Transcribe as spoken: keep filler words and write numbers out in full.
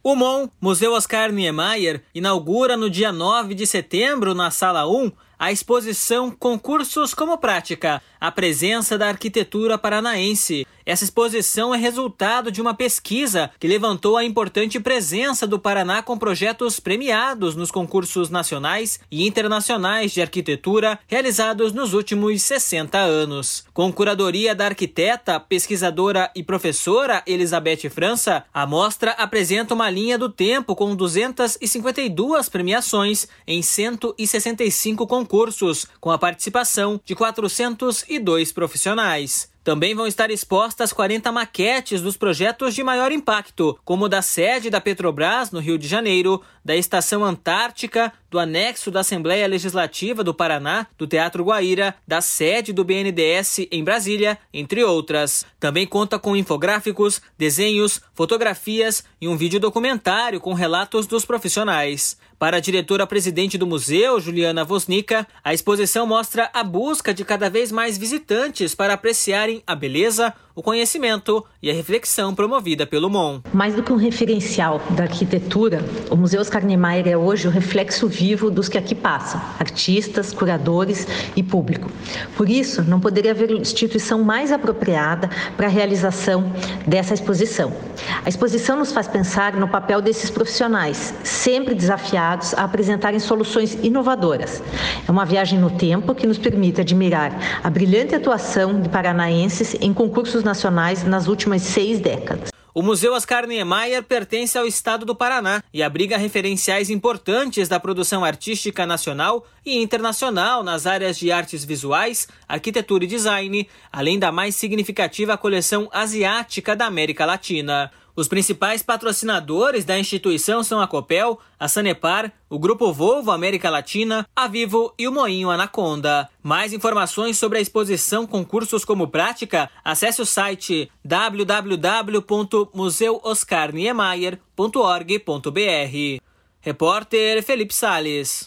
O M O N, Museu Oscar Niemeyer, inaugura no dia nove de setembro, na Sala um, a exposição Concursos como Prática, a presença da arquitetura paranaense. Essa exposição é resultado de uma pesquisa que levantou a importante presença do Paraná com projetos premiados nos concursos nacionais e internacionais de arquitetura realizados nos últimos sessenta anos. Com curadoria da arquiteta, pesquisadora e professora Elizabeth França, a mostra apresenta uma linha do tempo com duzentas e cinquenta e duas premiações em cento e sessenta e cinco concursos, com a participação de quatrocentos e dois profissionais. Também vão estar expostas quarenta maquetes dos projetos de maior impacto, como o da sede da Petrobras, no Rio de Janeiro, da Estação Antártica, do anexo da Assembleia Legislativa do Paraná, do Teatro Guaíra, da sede do B N D E S em Brasília, entre outras. Também conta com infográficos, desenhos, fotografias e um vídeo documentário com relatos dos profissionais. Para a diretora-presidente do museu, Juliana Wosnica, a exposição mostra a busca de cada vez mais visitantes para apreciarem a beleza, o conhecimento e a reflexão promovida pelo M O N. Mais do que um referencial da arquitetura, o Museu Oscar Niemeyer é hoje o reflexo vivo dos que aqui passam, artistas, curadores e público. Por isso, não poderia haver instituição mais apropriada para a realização dessa exposição. A exposição nos faz pensar no papel desses profissionais, sempre desafiados a apresentarem soluções inovadoras. É uma viagem no tempo que nos permite admirar a brilhante atuação de paranaenses em concursos nacionais nas últimas seis décadas. O Museu Oscar Niemeyer pertence ao estado do Paraná e abriga referenciais importantes da produção artística nacional e internacional nas áreas de artes visuais, arquitetura e design, além da mais significativa coleção asiática da América Latina. Os principais patrocinadores da instituição são a Copel, a Sanepar, o Grupo Volvo América Latina, a Vivo e o Moinho Anaconda. Mais informações sobre a exposição Concursos como Prática, acesse o site w w w ponto museu oscar niemeyer ponto org ponto b r. Repórter Felipe Sales.